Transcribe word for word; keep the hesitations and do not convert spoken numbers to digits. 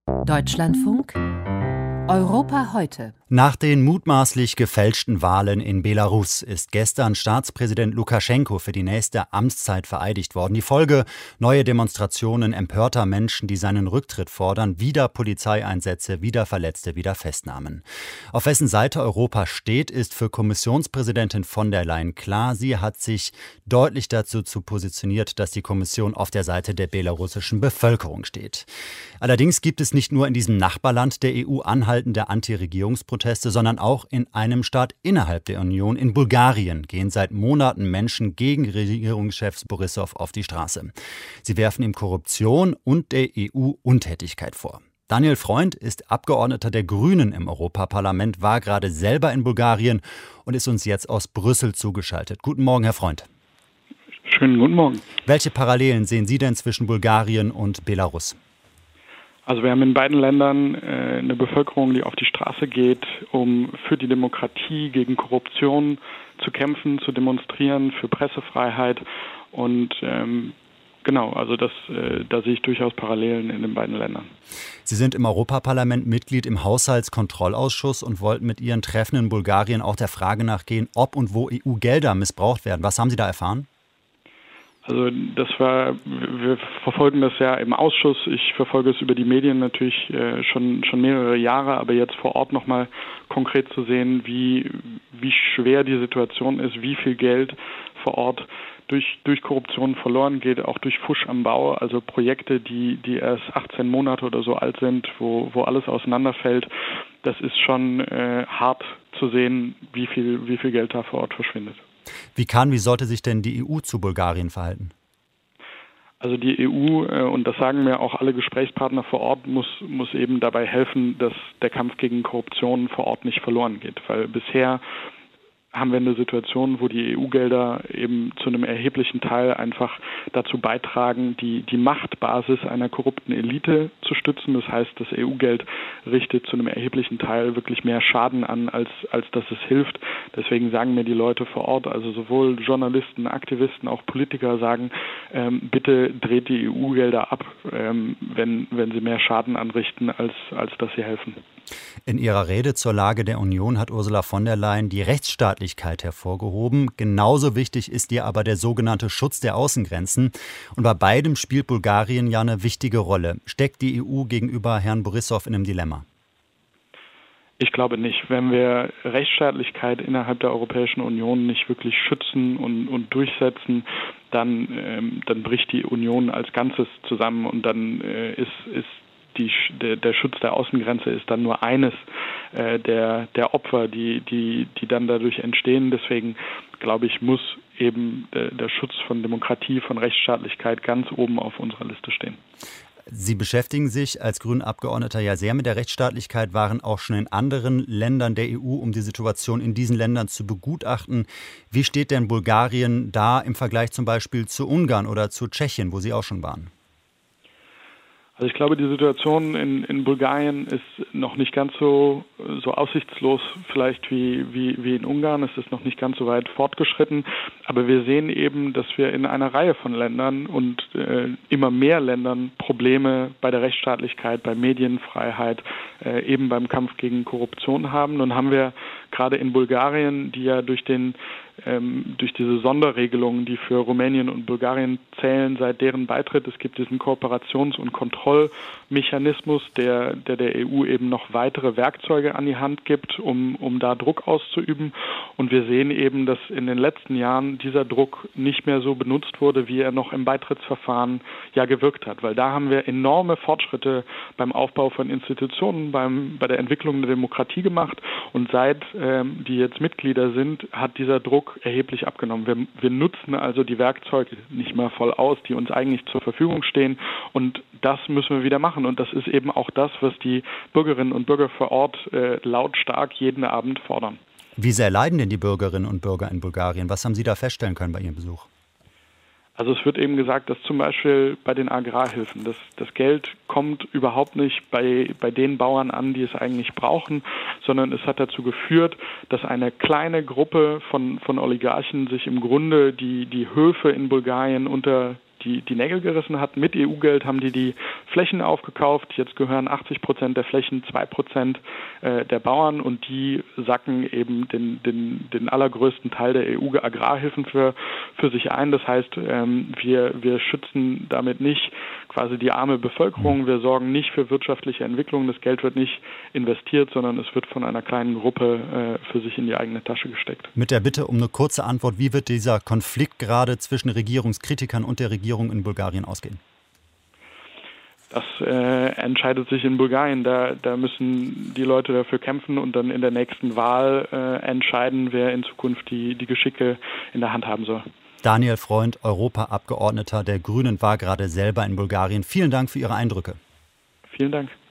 Deutschlandfunk Europa heute. Nach den mutmaßlich gefälschten Wahlen in Belarus ist gestern Staatspräsident Lukaschenko für die nächste Amtszeit vereidigt worden. Die Folge: neue Demonstrationen empörter Menschen, die seinen Rücktritt fordern, wieder Polizeieinsätze, wieder Verletzte, wieder Festnahmen. Auf wessen Seite Europa steht, ist für Kommissionspräsidentin von der Leyen klar. Sie hat sich deutlich dazu zu positioniert, dass die Kommission auf der Seite der belarussischen Bevölkerung steht. Allerdings gibt es nicht nur in diesem Nachbarland der E U anhaltende Anti-Regierungsproteste, sondern auch in einem Staat innerhalb der Union, in Bulgarien, gehen seit Monaten Menschen gegen Regierungschef Borissow auf die Straße. Sie werfen ihm Korruption und der E U Untätigkeit vor. Daniel Freund ist Abgeordneter der Grünen im Europaparlament, war gerade selber in Bulgarien und ist uns jetzt aus Brüssel zugeschaltet. Guten Morgen, Herr Freund. Schönen guten Morgen. Welche Parallelen sehen Sie denn zwischen Bulgarien und Belarus? Also wir haben in beiden Ländern äh, eine Bevölkerung, die auf die Straße geht, um für die Demokratie, gegen Korruption zu kämpfen, zu demonstrieren, für Pressefreiheit. Und ähm, genau, also das, äh, da sehe ich durchaus Parallelen in den beiden Ländern. Sie sind im Europaparlament Mitglied im Haushaltskontrollausschuss und wollten mit Ihren Treffen in Bulgarien auch der Frage nachgehen, ob und wo E U-Gelder missbraucht werden. Was haben Sie da erfahren? Also das war, wir verfolgen das ja im Ausschuss. Ich verfolge es über die Medien natürlich äh, schon schon mehrere Jahre, aber jetzt vor Ort nochmal konkret zu sehen, wie wie schwer die Situation ist, wie viel Geld vor Ort durch durch Korruption verloren geht, auch durch Fusch am Bau, also Projekte, die die erst achtzehn Monate oder so alt sind, wo wo alles auseinanderfällt. Das ist schon äh, hart zu sehen, wie viel wie viel Geld da vor Ort verschwindet. Wie kann, wie sollte sich denn die E U zu Bulgarien verhalten? Also die E U, und das sagen mir auch alle Gesprächspartner vor Ort, muss, muss eben dabei helfen, dass der Kampf gegen Korruption vor Ort nicht verloren geht. Weil bisher haben wir eine Situation, wo die E U-Gelder eben zu einem erheblichen Teil einfach dazu beitragen, die, die Machtbasis einer korrupten Elite zu stützen. Das heißt, das E U-Geld richtet zu einem erheblichen Teil wirklich mehr Schaden an, als, als dass es hilft. Deswegen sagen mir die Leute vor Ort, also sowohl Journalisten, Aktivisten, auch Politiker sagen, ähm, bitte dreht die E U-Gelder ab, ähm, wenn, wenn sie mehr Schaden anrichten, als, als dass sie helfen. In ihrer Rede zur Lage der Union hat Ursula von der Leyen die Rechtsstaatlichkeit hervorgehoben. Genauso wichtig ist ihr aber der sogenannte Schutz der Außengrenzen. Und bei beidem spielt Bulgarien ja eine wichtige Rolle. Steckt die E U gegenüber Herrn Borissow in einem Dilemma? Ich glaube nicht. Wenn wir Rechtsstaatlichkeit innerhalb der Europäischen Union nicht wirklich schützen und, und durchsetzen, dann, ähm, dann bricht die Union als Ganzes zusammen und dann äh, ist, ist Die, der, der Schutz der Außengrenze ist dann nur eines äh, der, der Opfer, die, die, die dann dadurch entstehen. Deswegen, glaube ich, muss eben der, der Schutz von Demokratie, von Rechtsstaatlichkeit ganz oben auf unserer Liste stehen. Sie beschäftigen sich als Grünabgeordneter ja sehr mit der Rechtsstaatlichkeit, waren auch schon in anderen Ländern der E U, um die Situation in diesen Ländern zu begutachten. Wie steht denn Bulgarien da im Vergleich zum Beispiel zu Ungarn oder zu Tschechien, wo Sie auch schon waren? Also ich glaube, die Situation in, in Bulgarien ist noch nicht ganz so, so aussichtslos vielleicht wie, wie, wie in Ungarn. Es ist noch nicht ganz so weit fortgeschritten. Aber wir sehen eben, dass wir in einer Reihe von Ländern und äh, immer mehr Ländern Probleme bei der Rechtsstaatlichkeit, bei Medienfreiheit, äh, eben beim Kampf gegen Korruption haben. Nun haben wir gerade in Bulgarien, die ja durch den ähm, durch diese Sonderregelungen, die für Rumänien und Bulgarien zählen, seit deren Beitritt, es gibt diesen Kooperations- und Kontrollmechanismus, der, der der E U eben noch weitere Werkzeuge an die Hand gibt, um, um da Druck auszuüben. Und wir sehen eben, dass in den letzten Jahren dieser Druck nicht mehr so benutzt wurde, wie er noch im Beitrittsverfahren ja gewirkt hat. Weil da haben wir enorme Fortschritte beim Aufbau von Institutionen, beim, bei der Entwicklung der Demokratie gemacht. Und seit ähm, die jetzt Mitglieder sind, hat dieser Druck erheblich abgenommen. Wir, wir nutzen also die Werkzeuge nicht mehr voll aus, die uns eigentlich zur Verfügung stehen. Und das müssen wir wieder machen. Und das ist eben auch das, was die Bürgerinnen und Bürger vor Ort äh, lautstark jeden Abend fordern. Wie sehr leiden denn die Bürgerinnen und Bürger in Bulgarien? Was haben Sie da feststellen können bei Ihrem Besuch? Also es wird eben gesagt, dass zum Beispiel bei den Agrarhilfen das, das Geld kommt überhaupt nicht bei, bei den Bauern an, die es eigentlich brauchen, sondern es hat dazu geführt, dass eine kleine Gruppe von, von Oligarchen sich im Grunde die, die Höfe in Bulgarien unter die, die Nägel gerissen hat. Mit E U-Geld haben die die Flächen aufgekauft. Jetzt gehören achtzig Prozent der Flächen zwei Prozent äh, der Bauern und die sacken eben den, den, den allergrößten Teil der E U-Agrarhilfen für, für sich ein. Das heißt, ähm, wir, wir schützen damit nicht quasi die arme Bevölkerung. Wir sorgen nicht für wirtschaftliche Entwicklung. Das Geld wird nicht investiert, sondern es wird von einer kleinen Gruppe äh, für sich in die eigene Tasche gesteckt. Mit der Bitte um eine kurze Antwort, wie wird dieser Konflikt gerade zwischen Regierungskritikern und der Regierung in Bulgarien ausgehen? Das äh, entscheidet sich in Bulgarien. Da, da müssen die Leute dafür kämpfen und dann in der nächsten Wahl äh, entscheiden, wer in Zukunft die, die Geschicke in der Hand haben soll. Daniel Freund, Europaabgeordneter der Grünen, war gerade selber in Bulgarien. Vielen Dank für Ihre Eindrücke. Vielen Dank.